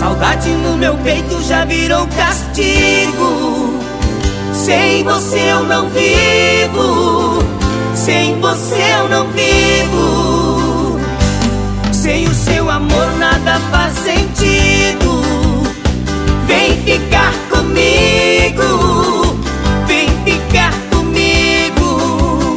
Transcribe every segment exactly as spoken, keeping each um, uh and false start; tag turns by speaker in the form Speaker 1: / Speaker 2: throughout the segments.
Speaker 1: Saudade no meu peito já virou castigo. Sem você eu não vivo, sem você eu não vivo. Sem o seu amor nada faz sentido. Vem ficar comigo, vem ficar comigo.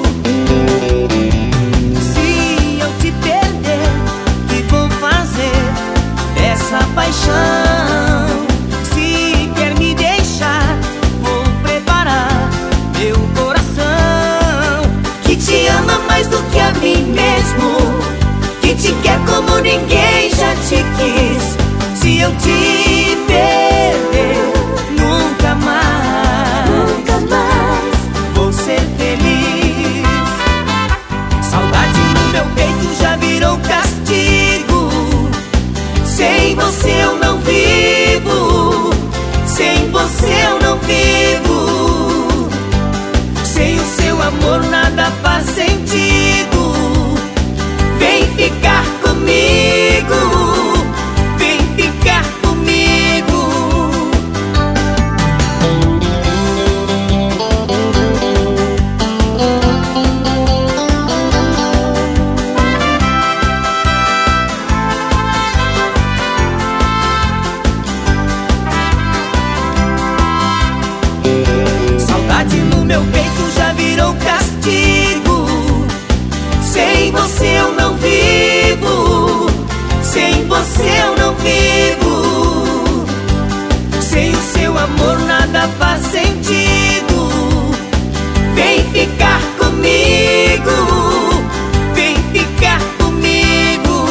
Speaker 1: Se eu te perder, que vou fazer dessa paixão? Se quer me deixar, vou preparar meu coração, que te ama mais do que a mim mesmo, que te quer como ninguém já te quis. Se eu te perder, nunca mais, nunca mais vou ser feliz. Saudade no meu peito já virou castigo. Sem você eu não vivo, sem você eu não vivo. Sem o seu amor nada faz sentido. Vem ficar comigo, vem ficar comigo. Saudade no meu peito já virou castigo. Sem você eu não vivo, sem você eu não vivo. Sem o seu amor nada faz sentido. Vem ficar comigo, vem ficar comigo.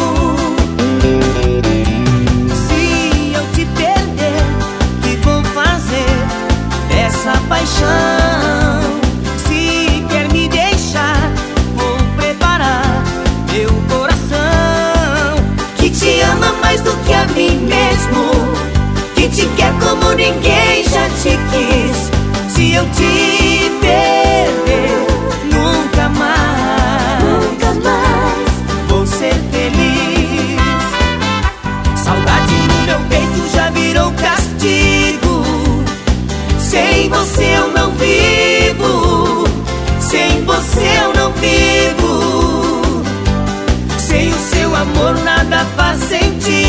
Speaker 1: Se eu te perder, que vou fazer dessa paixão? Se quer me deixar, vou preparar meu coração, que te ama mais do que a mim mesmo, que te quer como ninguém já te quis. Se eu te perder, nunca mais, nunca mais vou ser feliz. Saudade no meu peito já virou castigo. Sem você eu não vivo, sem você eu não vivo. Sem o seu amor nada faz sentido.